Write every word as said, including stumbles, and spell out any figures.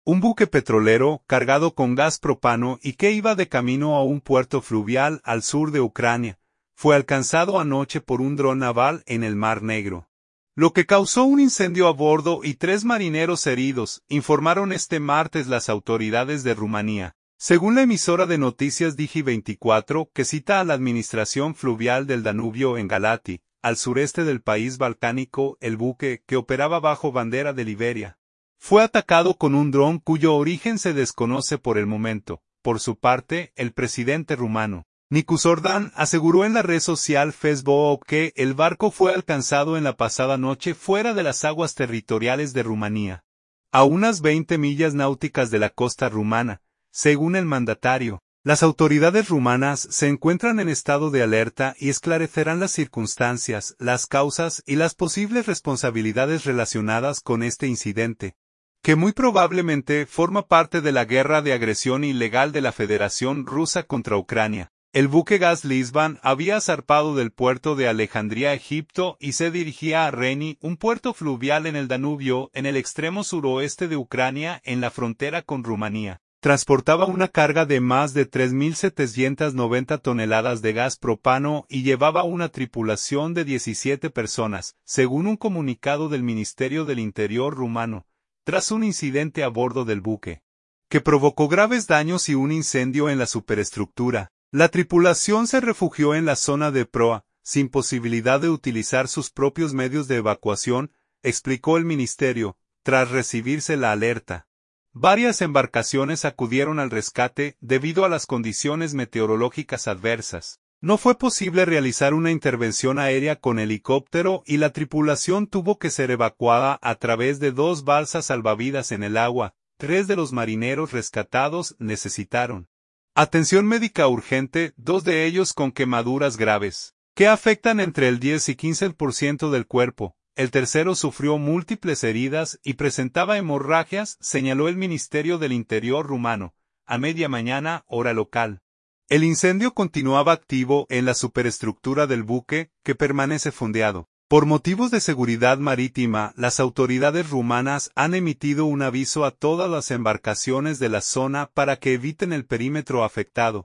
Un buque petrolero, cargado con gas propano y que iba de camino a un puerto fluvial al sur de Ucrania, fue alcanzado anoche por un dron naval en el Mar Negro, lo que causó un incendio a bordo y tres marineros heridos, informaron este martes las autoridades de Rumanía. Según la emisora de noticias Digi veinticuatro, que cita a la administración fluvial del Danubio en Galati, al sureste del país balcánico, el buque, que operaba bajo bandera de Liberia, fue atacado con un dron cuyo origen se desconoce por el momento. Por su parte, el presidente rumano, Nicus Ordan, aseguró en la red social Facebook que el barco fue alcanzado en la pasada noche fuera de las aguas territoriales de Rumanía, a unas veinte millas náuticas de la costa rumana. Según el mandatario, las autoridades rumanas se encuentran en estado de alerta y esclarecerán las circunstancias, las causas y las posibles responsabilidades relacionadas con este incidente, que muy probablemente forma parte de la guerra de agresión ilegal de la Federación Rusa contra Ucrania. El buque Gas Lisban había zarpado del puerto de Alejandría, Egipto, y se dirigía a Reni, un puerto fluvial en el Danubio, en el extremo suroeste de Ucrania, en la frontera con Rumanía. Transportaba una carga de más de tres mil setecientas noventa toneladas de gas propano y llevaba una tripulación de diecisiete personas, según un comunicado del Ministerio del Interior rumano, tras un incidente a bordo del buque, que provocó graves daños y un incendio en la superestructura. La tripulación se refugió en la zona de proa, sin posibilidad de utilizar sus propios medios de evacuación, explicó el ministerio, tras recibirse la alerta. Varias embarcaciones acudieron al rescate debido a las condiciones meteorológicas adversas. No fue posible realizar una intervención aérea con helicóptero y la tripulación tuvo que ser evacuada a través de dos balsas salvavidas en el agua. Tres de los marineros rescatados necesitaron atención médica urgente, dos de ellos con quemaduras graves, que afectan entre el diez y quince por ciento del cuerpo. El tercero sufrió múltiples heridas y presentaba hemorragias, señaló el Ministerio del Interior rumano, a media mañana, hora local. El incendio continuaba activo en la superestructura del buque, que permanece fondeado. Por motivos de seguridad marítima, las autoridades rumanas han emitido un aviso a todas las embarcaciones de la zona para que eviten el perímetro afectado.